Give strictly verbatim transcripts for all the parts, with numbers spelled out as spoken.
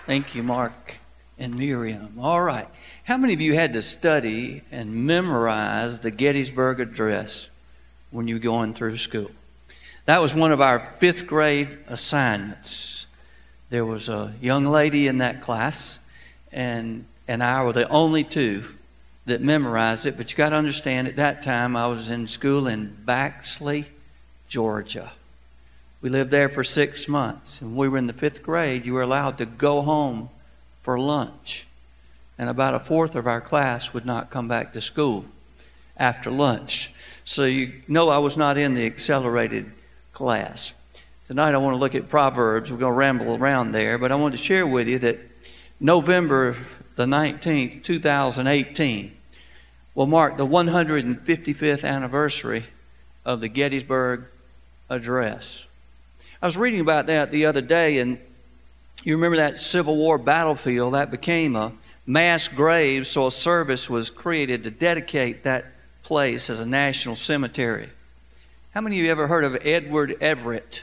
Thank you, Mark and Miriam. All right. How many of you had to study and memorize the Gettysburg Address when you were going through school? That was one of our fifth grade assignments. There was a young lady in that class, and, and I were the only two that memorized it. But you got to understand, at that time, I was in school in Baxley, Georgia. We lived there for six months. And when we were in the fifth grade, you were allowed to go home for lunch. And about a fourth of our class would not come back to school after lunch. So you know I was not in the accelerated class. Tonight I want to look at Proverbs. We're going to ramble around there. But I want to share with you that November the nineteenth, two thousand eighteen will mark the one hundred fifty-fifth anniversary of the Gettysburg Address. I was reading about that the other day, and you remember that Civil War battlefield, that became a mass grave, so a service was created to dedicate that place as a national cemetery. How many of you ever heard of Edward Everett?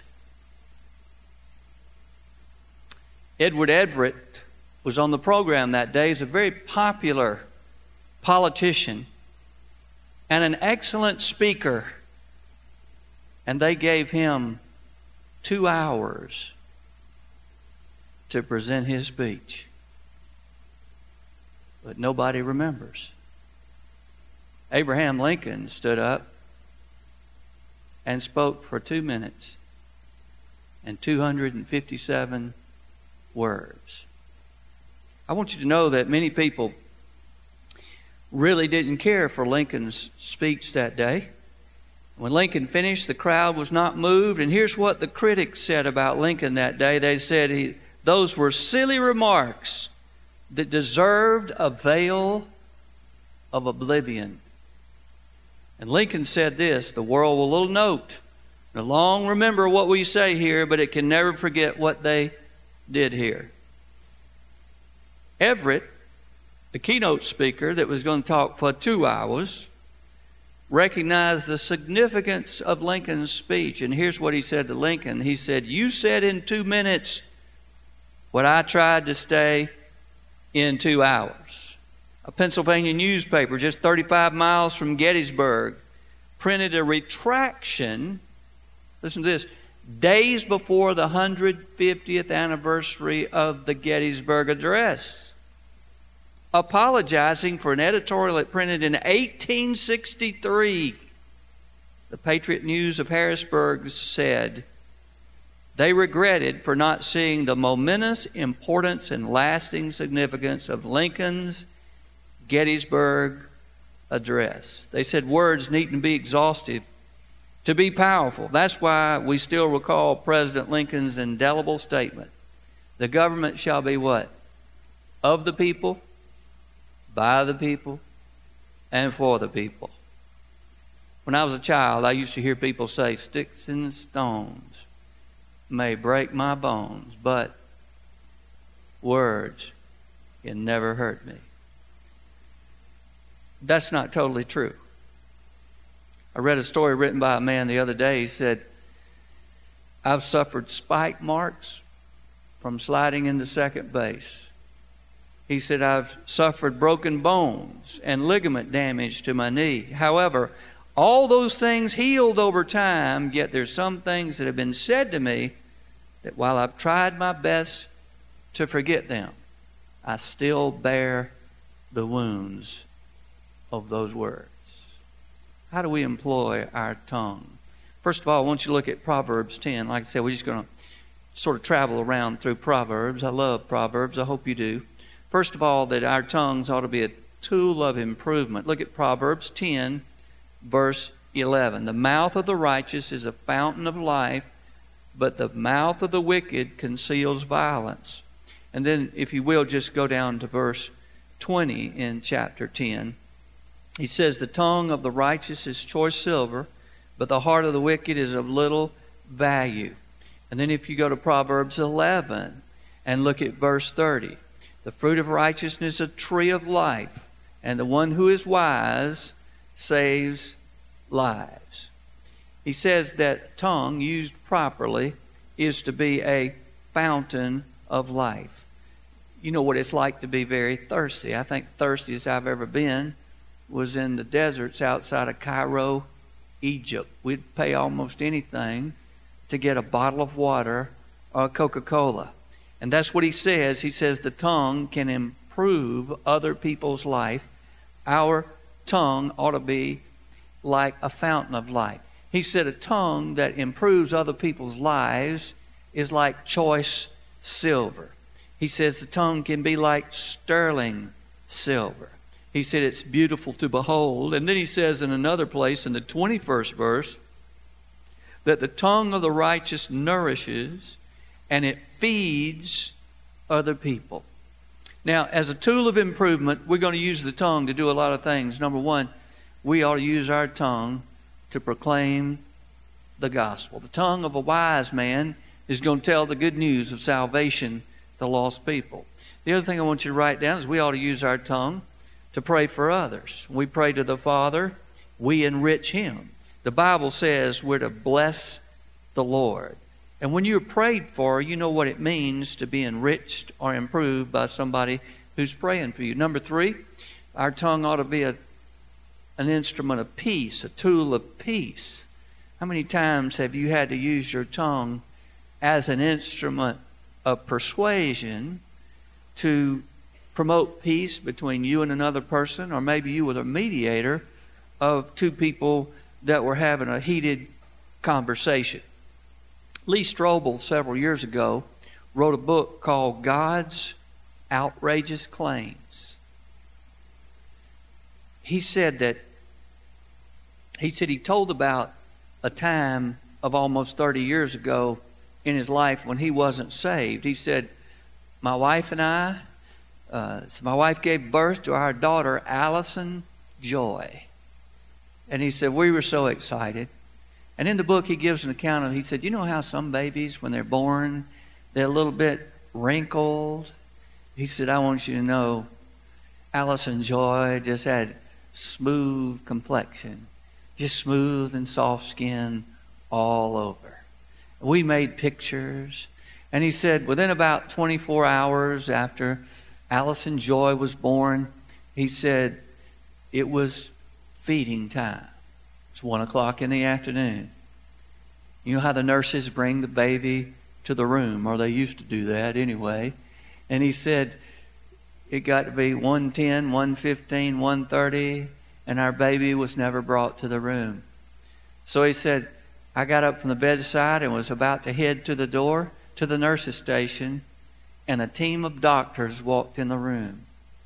Edward Everett was on the program that day. He's a very popular politician and an excellent speaker. And they gave him two hours to present his speech. But nobody remembers. Abraham Lincoln stood up and spoke for two minutes and two hundred fifty-seven words. I want you to know that many people really didn't care for Lincoln's speech that day. When Lincoln finished, the crowd was not moved. And here's what the critics said about Lincoln that day. They said he, those were silly remarks that deserved a veil of oblivion. And Lincoln said this: the world will little note, and long remember what we say here, but it can never forget what they did here. Everett, the keynote speaker that was going to talk for two hours, recognized the significance of Lincoln's speech. And here's what he said to Lincoln. He said, "You said in two minutes what I tried to say in two hours." A Pennsylvania newspaper just thirty-five miles from Gettysburg printed a retraction, listen to this, days before the one hundred fiftieth anniversary of the Gettysburg Address, apologizing for an editorial it printed in eighteen sixty-three. The Patriot News of Harrisburg said they regretted for not seeing the momentous importance and lasting significance of Lincoln's Gettysburg Address. They said words needn't be exhaustive to be powerful. That's why we still recall President Lincoln's indelible statement: the government shall be what? Of the people, by the people, and for the people. When I was a child, I used to hear people say, "Sticks and stones may break my bones, but words can never hurt me." That's not totally true. I read a story written by a man the other day. He said, "I've suffered spike marks from sliding into second base." He said, "I've suffered broken bones and ligament damage to my knee. However, all those things healed over time, yet there's some things that have been said to me that while I've tried my best to forget them, I still bear the wounds of those words." How do we employ our tongue? First of all, I want you to look at Proverbs ten. Like I said, we're just going to sort of travel around through Proverbs. I love Proverbs. I hope you do. First of all, that our tongues ought to be a tool of improvement. Look at Proverbs ten, verse eleven. "The mouth of the righteous is a fountain of life, but the mouth of the wicked conceals violence." And then, if you will, just go down to verse twenty in chapter ten. He says, "The tongue of the righteous is choice silver, but the heart of the wicked is of little value." And then if you go to Proverbs eleven and look at verse thirty, "The fruit of righteousness is a tree of life, and the one who is wise saves lives." He says that tongue used properly is to be a fountain of life. you know what it's like to be very thirsty. I think thirstiest I've ever been was in the deserts outside of Cairo, Egypt. We'd pay almost anything to get a bottle of water or Coca-Cola. And that's what he says. He says the tongue can improve other people's life. Our tongue ought to be like a fountain of life. He said a tongue that improves other people's lives is like choice silver. He says the tongue can be like sterling silver. He said it's beautiful to behold. And then he says in another place, in the twenty-first verse, that the tongue of the righteous nourishes and it feeds other people. Now, as a tool of improvement, we're going to use the tongue to do a lot of things. Number one, we ought to use our tongue to proclaim the gospel. The tongue of a wise man is going to tell the good news of salvation to lost people. The other thing I want you to write down is we ought to use our tongue to pray for others. We pray to the Father, we enrich Him. The Bible says we're to bless the Lord. And when you're prayed for, you know what it means to be enriched or improved by somebody who's praying for you. Number three, our tongue ought to be a, an instrument of peace, a tool of peace. How many times have you had to use your tongue as an instrument of persuasion to promote peace between you and another person, or maybe you were a mediator of two people that were having a heated conversation? Lee Strobel, several years ago, wrote a book called God's Outrageous Claims. He said that, he said he told about a time of almost thirty years ago in his life when he wasn't saved. He said, my wife and I, uh, so my wife gave birth to our daughter, Allison Joy. And he said, we were so excited. And in the book, he gives an account of, he said, you know how some babies, when they're born, they're a little bit wrinkled? He said, I want you to know, Allison Joy just had smooth complexion, just smooth and soft skin all over. We made pictures. And he said, within about twenty-four hours after Allison Joy was born, he said, it was feeding time. It's one o'clock in the afternoon. You know how the nurses bring the baby to the room, or they used to do that anyway. And he said, it got to be one ten, one fifteen, one thirty, and our baby was never brought to the room. So he said, I got up from the bedside and was about to head to the door to the nurse's station, and a team of doctors walked in the room.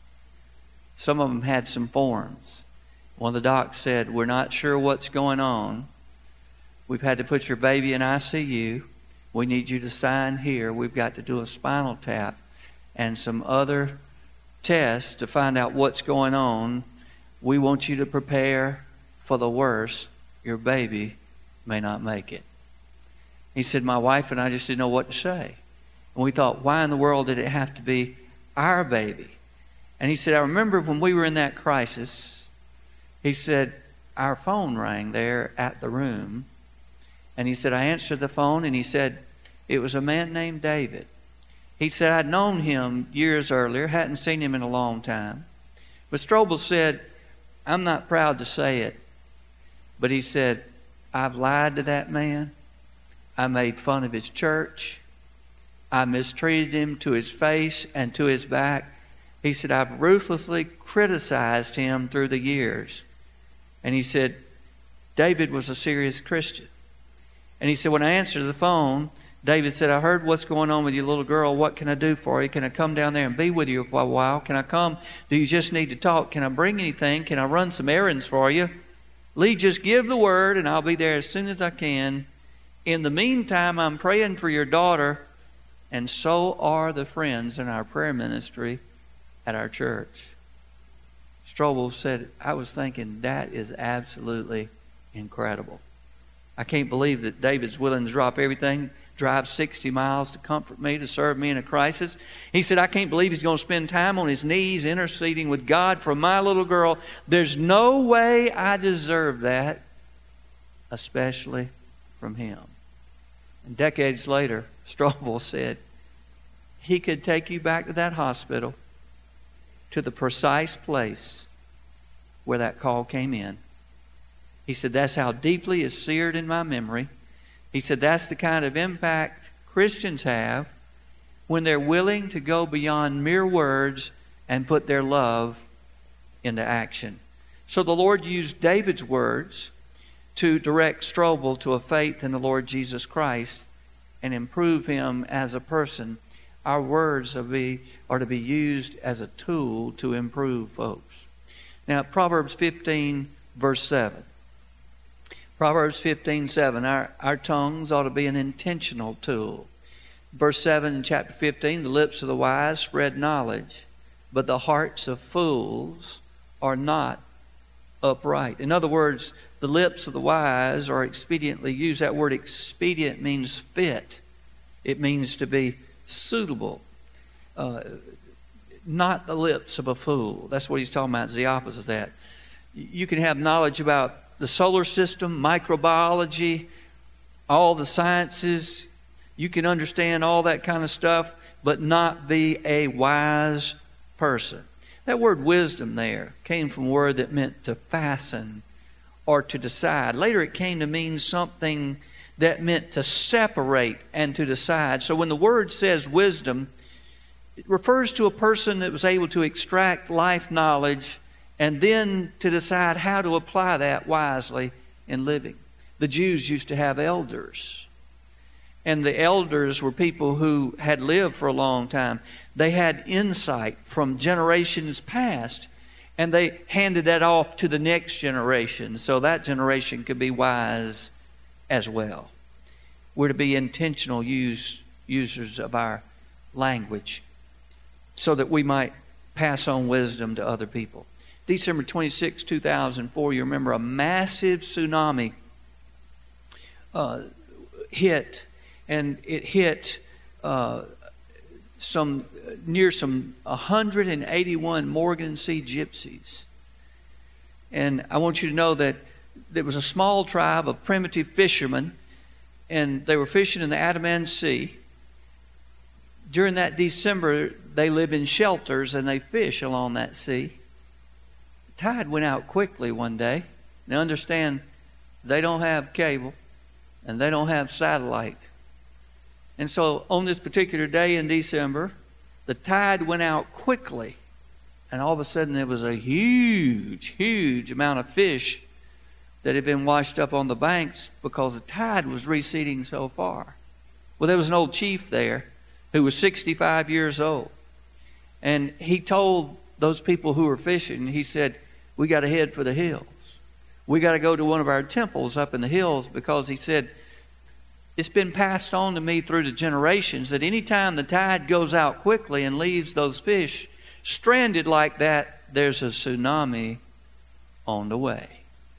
Some of them had some forms. One of the docs said, we're not sure what's going on. We've had to put your baby in I C U. We need you to sign here. We've got to do a spinal tap and some other tests to find out what's going on. We want you to prepare for the worst. Your baby may not make it. He said, my wife and I just didn't know what to say. And we thought, why in the world did it have to be our baby? And he said, I remember when we were in that crisis, he said, our phone rang there at the room. And he said, I answered the phone, and he said, it was a man named David. He said, I'd known him years earlier, hadn't seen him in a long time. But Strobel said, I'm not proud to say it, but he said, I've lied to that man. I made fun of his church. I mistreated him to his face and to his back. He said, I've ruthlessly criticized him through the years. And he said, David was a serious Christian. And he said, when I answered the phone, David said, I heard what's going on with your little girl. What can I do for you? Can I come down there and be with you for a while? Can I come? Do you just need to talk? Can I bring anything? Can I run some errands for you? Lee, just give the word and I'll be there as soon as I can. In the meantime, I'm praying for your daughter, and so are the friends in our prayer ministry at our church. Strobel said, I was thinking that is absolutely incredible. I can't believe that David's willing to drop everything, drive sixty miles to comfort me, to serve me in a crisis. He said, I can't believe he's going to spend time on his knees interceding with God for my little girl. There's no way I deserve that, especially from him. And decades later, Strobel said, He could take you back to that hospital, to the precise place where that call came in. He said, that's how deeply it's seared in my memory. He said, that's the kind of impact Christians have when they're willing to go beyond mere words and put their love into action. So the Lord used David's words to direct Strobel to a faith in the Lord Jesus Christ and improve him as a person. Our words are, be, are to be used as a tool to improve folks. Now, Proverbs fifteen, verse seven. Proverbs fifteen, seven. Our, our tongues ought to be an intentional tool. Verse seven in chapter fifteen, the lips of the wise spread knowledge, but the hearts of fools are not upright. In other words, the lips of the wise are expediently used. That word expedient means fit. It means to be suitable. Uh, not the lips of a fool. That's what he's talking about. It's the opposite of that. You can have knowledge about the solar system, microbiology, all the sciences. You can understand all that kind of stuff, but not be a wise person. That word wisdom there came from a word that meant to fasten or to decide. Later it came to mean something that meant to separate and to decide. So when the word says wisdom, it refers to a person that was able to extract life knowledge and then to decide how to apply that wisely in living. The Jews used to have elders. And the elders were people who had lived for a long time. They had insight from generations past, and they handed that off to the next generation, so that generation could be wise as well. We're to be intentional use, users of our language so that we might pass on wisdom to other people. December twenty-sixth, two thousand four, you remember a massive tsunami uh, hit, and it hit uh, some near some one hundred eighty-one Morgan-Sea gypsies. And I want you to know that there was a small tribe of primitive fishermen, and they were fishing in the Andaman Sea. During that December, they live in shelters and they fish along that sea. The tide went out quickly one day. Now understand, they don't have cable and they don't have satellite. And so on this particular day in December, the tide went out quickly. And all of a sudden there was a huge, huge amount of fish that had been washed up on the banks because the tide was receding so far. Well, there was an old chief there who was sixty-five years old. And he told those people who were fishing, he said, we got to head for the hills. We got to go to one of our temples up in the hills, because he said, it's been passed on to me through the generations that anytime the tide goes out quickly and leaves those fish stranded like that, there's a tsunami on the way.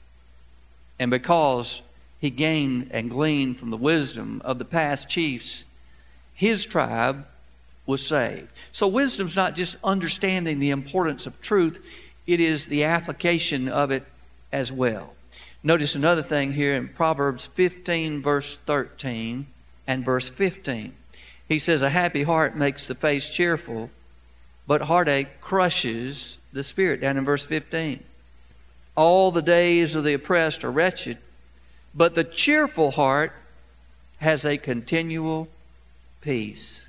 And because he gained and gleaned from the wisdom of the past chiefs, his tribe was saved. So wisdom's not just understanding the importance of truth, it is the application of it as well. Notice another thing here in Proverbs fifteen, verse thirteen and verse fifteen. He says, a happy heart makes the face cheerful, but heartache crushes the spirit. Down in verse fifteen. All the days of the oppressed are wretched, but the cheerful heart has a continual peace.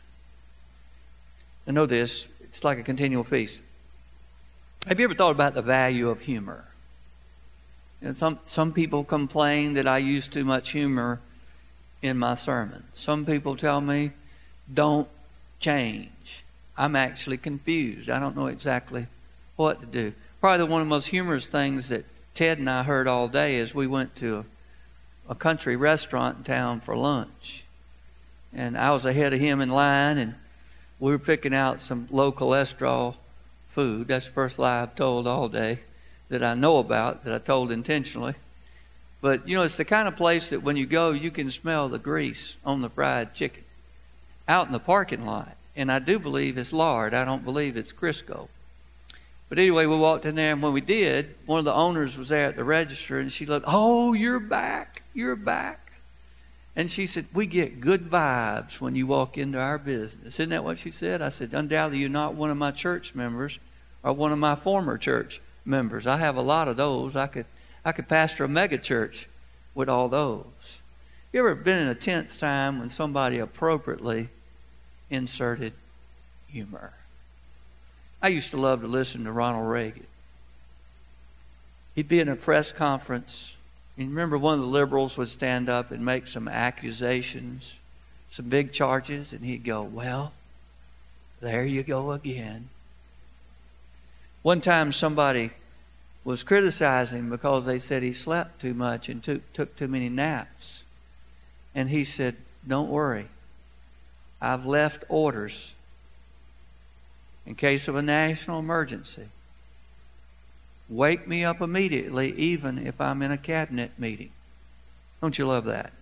I know this, it's like a continual feast. Have you ever thought about the value of humor? You know, some, some people complain that I use too much humor in my sermon. Some people tell me, don't change. I'm actually confused. I don't know exactly what to do. Probably one of the most humorous things that Ted and I heard all day is we went to a, a country restaurant in town for lunch. And I was ahead of him in line, and we were picking out some low cholesterol food. That's the first lie I've told all day that I know about, that I told intentionally. But, you know, it's the kind of place that when you go, you can smell the grease on the fried chicken out in the parking lot. And I do believe it's lard. I don't believe it's Crisco. But anyway, we walked in there, and when we did, one of the owners was there at the register, and she looked, oh, you're back. You're back. And she said, we get good vibes when you walk into our business. Isn't that what she said? I said, undoubtedly you're not one of my church members or one of my former church members. I have a lot of those. I could, I could pastor a mega church with all those. You ever been in a tense time when somebody appropriately inserted humor? I used to love to listen to Ronald Reagan. He'd be in a press conference. You remember one of the liberals would stand up and make some accusations, some big charges, and he'd go, well, there you go again. One time somebody was criticizing him because they said he slept too much and took, took too many naps. And he said, don't worry. I've left orders in case of a national emergency. Wake me up immediately, even if I'm in a cabinet meeting. Don't you love that?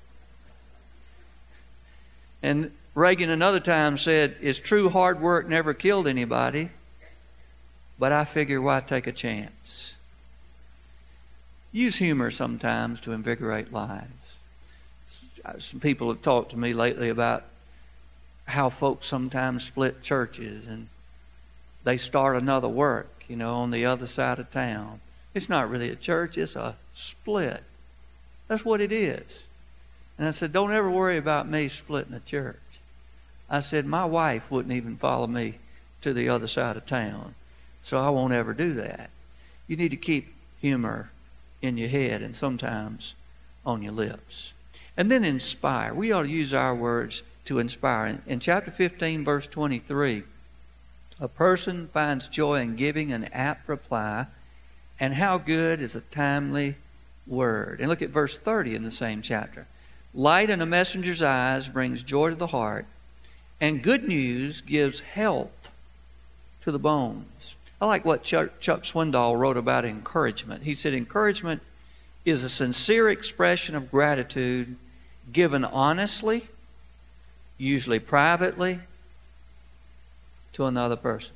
And Reagan another time said, it's true hard work never killed anybody, but I figure why take a chance? Use humor sometimes to invigorate lives. Some people have talked to me lately about how folks sometimes split churches and they start another work, you know, on the other side of town. It's not really a church, it's a split. That's what it is. And I said, don't ever worry about me splitting a church. I said, my wife wouldn't even follow me to the other side of town, so I won't ever do that. You need to keep humor in your head and sometimes on your lips. And then inspire. We ought to use our words to inspire. In, in chapter fifteen, verse twenty-three, a person finds joy in giving an apt reply, and how good is a timely word. And look at verse thirty in the same chapter. Light in a messenger's eyes brings joy to the heart, and good news gives health to the bones. I like what Chuck, Chuck Swindoll wrote about encouragement. He said, encouragement is a sincere expression of gratitude given honestly, usually privately, to another person.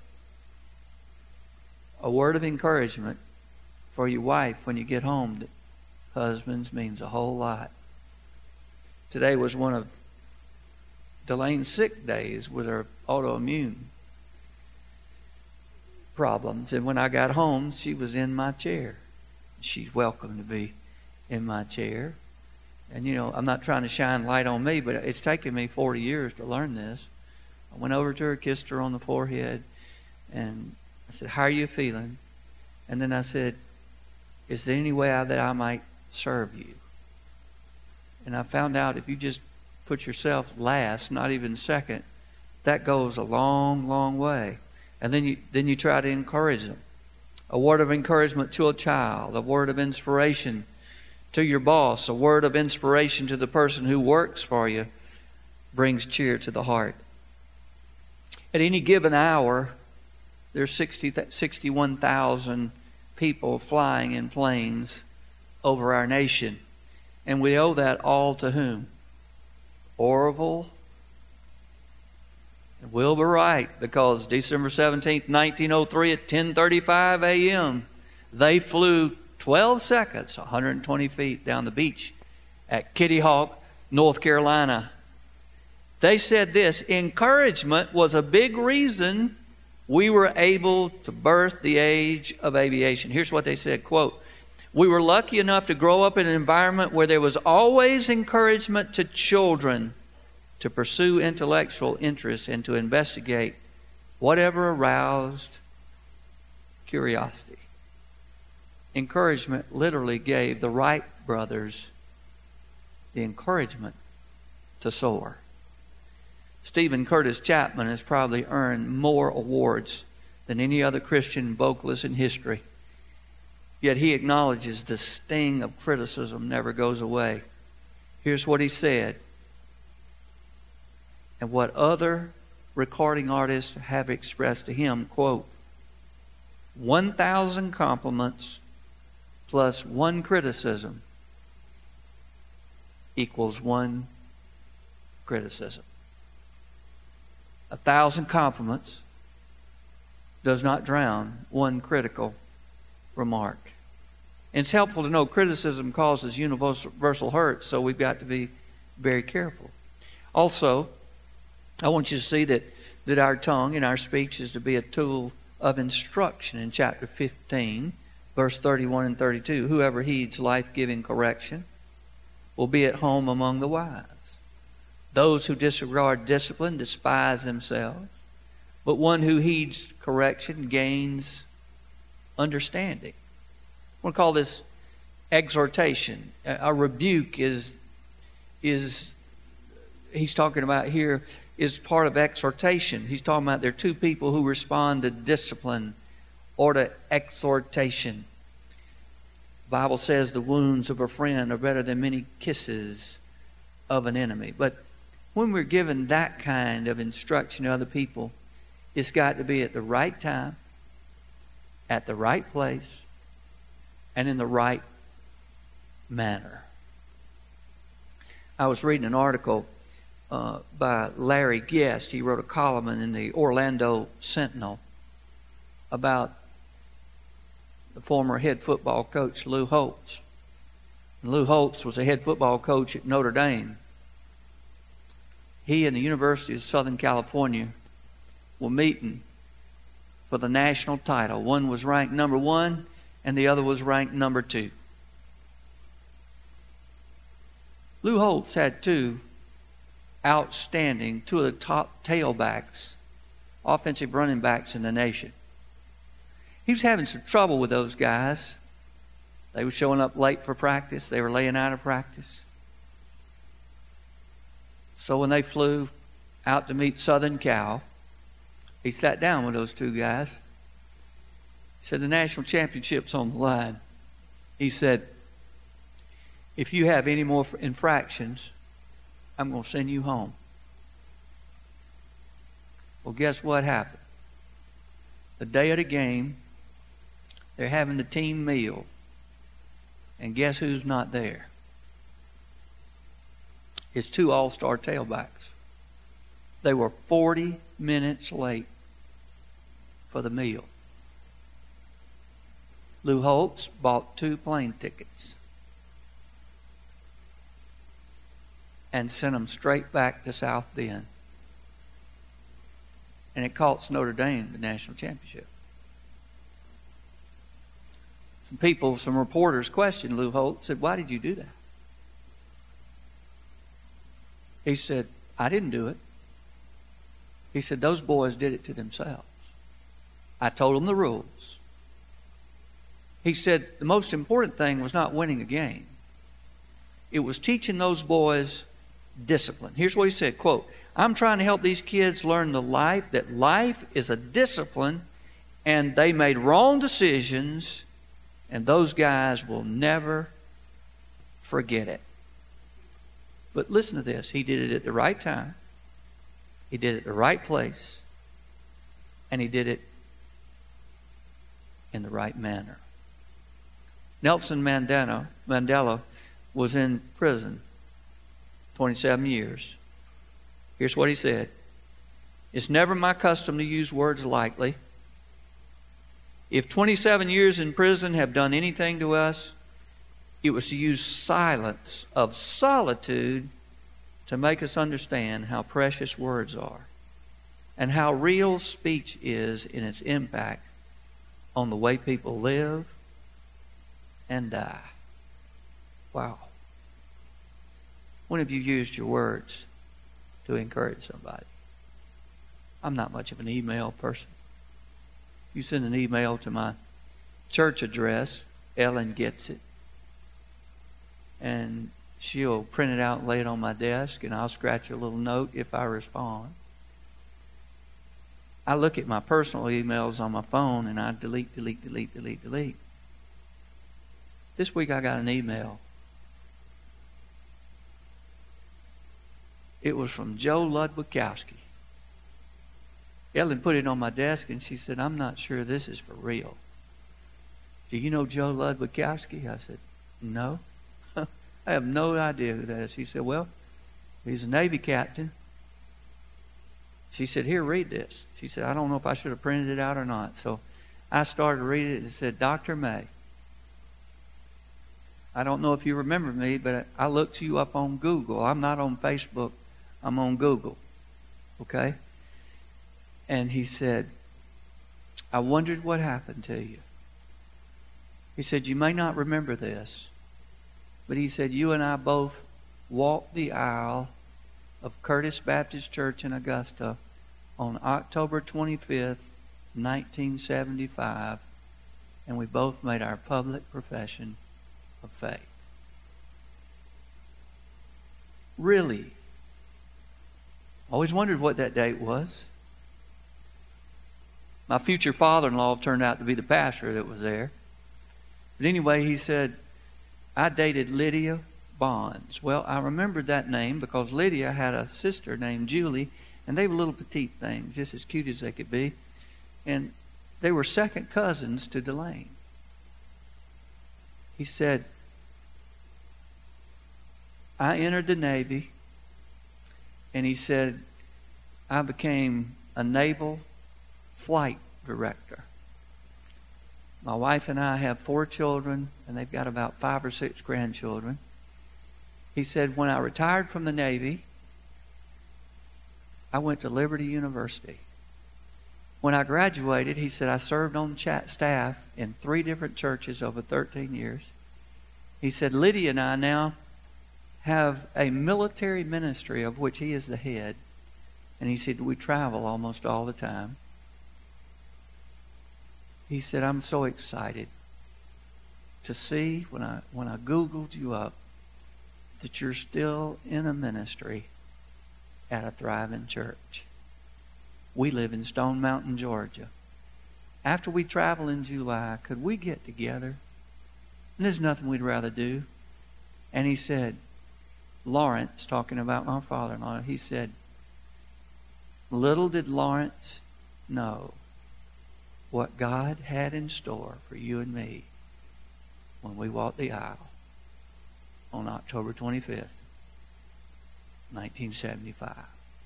A word of encouragement for your wife when you get home, husbands, means a whole lot. Today was one of Delaine's sick days with her autoimmune problems. And when I got home, she was in my chair. She's welcome to be in my chair. And, you know, I'm not trying to shine light on me, but it's taken me forty years to learn this. I went over to her, kissed her on the forehead, and I said, how are you feeling? And then I said, is there any way that I might serve you? And I found out if you just put yourself last, not even second, that goes a long, long way. And then you, then you try to encourage them. A word of encouragement to a child, a word of inspiration to your boss, a word of inspiration to the person who works for you brings cheer to the heart. At any given hour, there's sixty, sixty-one thousand people flying in planes over our nation. And we owe that all to whom? Orville and Wilbur Wright, because December seventeenth, nineteen oh three at ten thirty-five a.m., they flew twelve seconds, one hundred twenty feet down the beach at Kitty Hawk, North Carolina. They said this, encouragement was a big reason we were able to birth the age of aviation. Here's what they said, quote, we were lucky enough to grow up in an environment where there was always encouragement to children to pursue intellectual interests and to investigate whatever aroused curiosity. Encouragement literally gave the Wright brothers the encouragement to soar. Stephen Curtis Chapman has probably earned more awards than any other Christian vocalist in history. Yet he acknowledges the sting of criticism never goes away. Here's what he said, and what other recording artists have expressed to him, quote, one thousand compliments plus one criticism equals one criticism. A thousand compliments does not drown one critical remark. And it's helpful to know criticism causes universal hurt, so we've got to be very careful. Also, I want you to see that, that our tongue and our speech is to be a tool of instruction. In chapter fifteen, verse thirty-one and thirty-two, whoever heeds life-giving correction will be at home among the wise. Those who disregard discipline despise themselves, but one who heeds correction gains understanding. I want to call this exhortation. A rebuke is, is he's talking about here, is part of exhortation. He's talking about there are two people who respond to discipline or to exhortation. The Bible says the wounds of a friend are better than many kisses of an enemy. But when we're given that kind of instruction to other people, it's got to be at the right time, at the right place, and in the right manner. I was reading an article uh, by Larry Guest. He wrote a column in the Orlando Sentinel about the former head football coach Lou Holtz. And Lou Holtz was a head football coach at Notre Dame. He and the University of Southern California were meeting for the national title. One was ranked number one, and the other was ranked number two. Lou Holtz had two outstanding, two of the top tailbacks, offensive running backs in the nation. He was having some trouble with those guys. They were showing up late for practice. They were laying out of practice. So when they flew out to meet Southern Cal, he sat down with those two guys. He said, the national championship's on the line. He said, if you have any more infractions, I'm going to send you home. Well, guess what happened? The day of the game, they're having the team meal. And guess who's not there? It's two all-star tailbacks. They were forty minutes late for the meal. Lou Holtz bought two plane tickets and sent them straight back to South Bend. And it cost Notre Dame the national championship. Some people, some reporters questioned Lou Holtz, said, why did you do that? He said, I didn't do it. He said, those boys did it to themselves. I told them the rules. He said, the most important thing was not winning a game. It was teaching those boys discipline. Here's what he said, quote, I'm trying to help these kids learn the life, that life is a discipline, and they made wrong decisions, and those guys will never forget it. But listen to this. He did it at the right time. He did it at the right place. And he did it in the right manner. Nelson Mandela, Mandela was in prison twenty-seven years. Here's what he said. It's never my custom to use words lightly. If twenty-seven years in prison have done anything to us, it was to use silence of solitude to make us understand how precious words are and how real speech is in its impact on the way people live and die. Wow. When have you used your words to encourage somebody? I'm not much of an email person. You send an email to my church address, Ellen gets it. And she'll print it out and lay it on my desk, and I'll scratch a little note if I respond. I look at my personal emails on my phone, and I delete, delete, delete, delete, delete. This week I got an email. It was from Joe Ludwikowski. Ellen put it on my desk, and she said, I'm not sure this is for real. Do you know Joe Ludwikowski? I said, no. I have no idea who that is. She said, well, he's a Navy captain. She said, here, read this. She said, I don't know if I should have printed it out or not. So I started reading it and it said, Doctor May, I don't know if you remember me, but I looked you up on Google. I'm not on Facebook. I'm on Google. Okay? And he said, I wondered what happened to you. He said, you may not remember this, but he said, you and I both walked the aisle of Curtis Baptist Church in Augusta on October twenty-fifth, nineteen seventy-five, and we both made our public profession of faith. Really? Always wondered what that date was. My future father-in-law turned out to be the pastor that was there. But anyway, he said, I dated Lydia Bonds. Well, I remembered that name because Lydia had a sister named Julie, and they were little petite things, just as cute as they could be. And they were second cousins to Delane. He said, I entered the Navy, and he said, I became a naval flight director. My wife and I have four children, and they've got about five or six grandchildren. He said, when I retired from the Navy, I went to Liberty University. When I graduated, he said, I served on chat staff in three different churches over thirteen years. He said, Lydia and I now have a military ministry of which he is the head. And he said, we travel almost all the time. He said, I'm so excited to see when I when I Googled you up that you're still in a ministry at a thriving church. We live in Stone Mountain, Georgia. After we travel in July, could we get together? And there's nothing we'd rather do. And he said, Lawrence, talking about my father-in-law, he said, little did Lawrence know what God had in store for you and me when we walked the aisle on October twenty-fifth, nineteen seventy-five.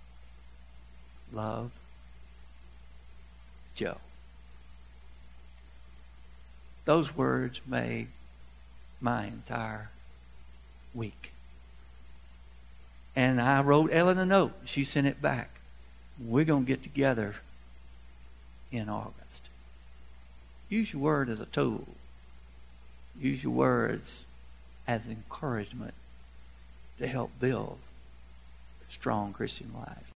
Love, Joe. Those words made my entire week. And I wrote Ellen a note. She sent it back. We're going to get together in August. Use your word as a tool. Use your words as encouragement to help build a strong Christian life.